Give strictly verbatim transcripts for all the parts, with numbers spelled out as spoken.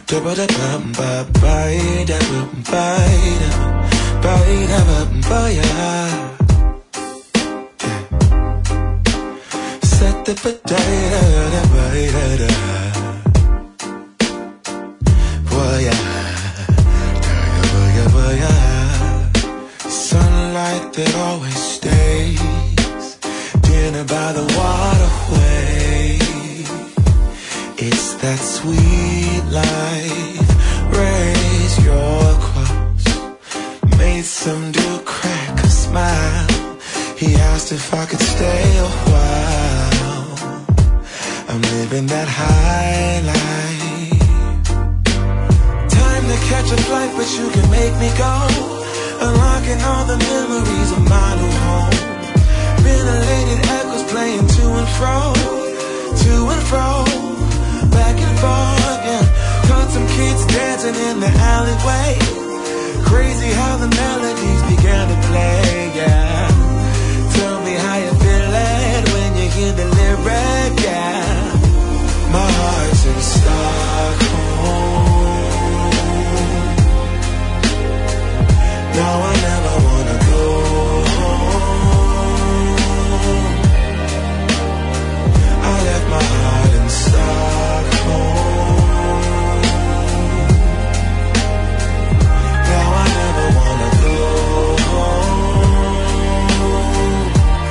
Set the potato, sunlight that always stays, dinner by the waterway. It's that sweet life. Raise your cross. Made some dude crack a smile. He asked if I could stay a while. I'm living that high life. Time to catch a flight, but you can make me go. Unlocking all the memories of my new home. Ventilated echoes playing to and fro, to and fro, back and forth, yeah. Caught some kids dancing in the alleyway. Crazy how the melodies began to play, yeah. Tell me how you feel it when you hear the lyric, yeah. My heart's in Stockholm. Now I never wanna go home. I left my heart in Stockholm. Now I never wanna go home.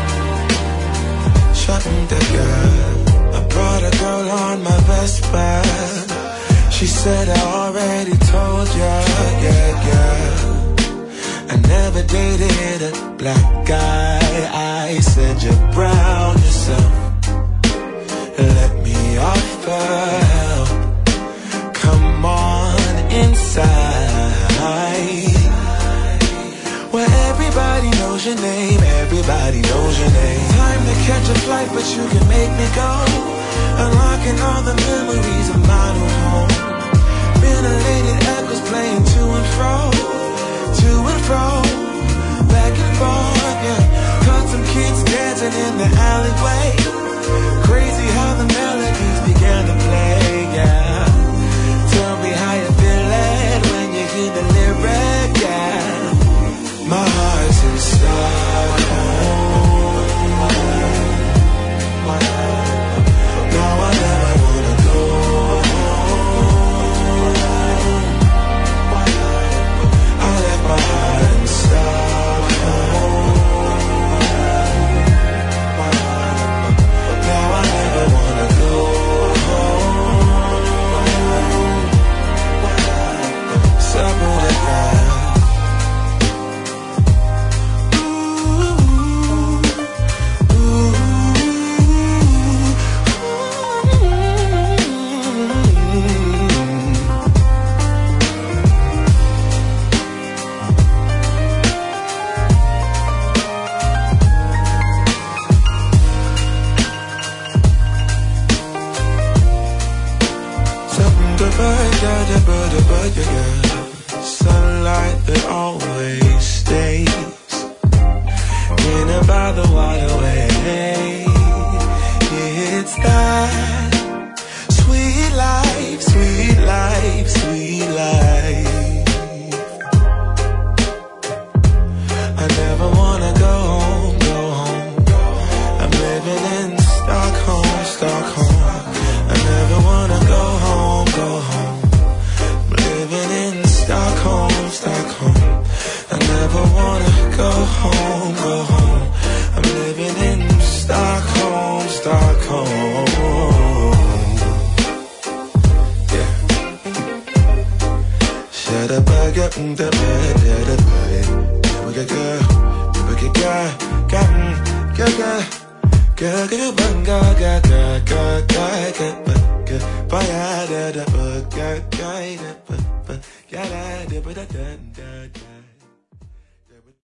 Shutting the girl, I brought a girl on my best bed. She said I already told ya, yeah, yeah. I never dated a black guy. I said you're brown yourself. Let me offer help. Come on inside, where everybody knows your name. Everybody knows your name. Time to catch a flight, but you can make me go. Unlocking all the memories of my new home. Ventilated echoes playing to and fro, to and fro, back and forth, yeah. Caught some kids dancing in the alleyway. Crazy how the melodies began to play, yeah. Tell me how you feel it when you hear the lyric, yeah. My heart's in Stockholm. Now I never wanna go home. I left my heart in Stockholm. Now I never wanna go home. Somewhere down. Sunlight that always stays, dinner by the waterway. It's that sweet life, sweet life, sweet life. I never wanna go home, go home. I'm living in Stockholm, Stockholm. I never wanna go home, go home. Living in Stockholm, Stockholm. I never wanna go home, go home. I'm living in Stockholm, Stockholm. Yeah. Shut up, I got the bed, the bed. We got girl, we got girl, got girl, girl, girl, girl, girl, girl, girl, girl, girl. Bye, da da da, da da da, da da da da.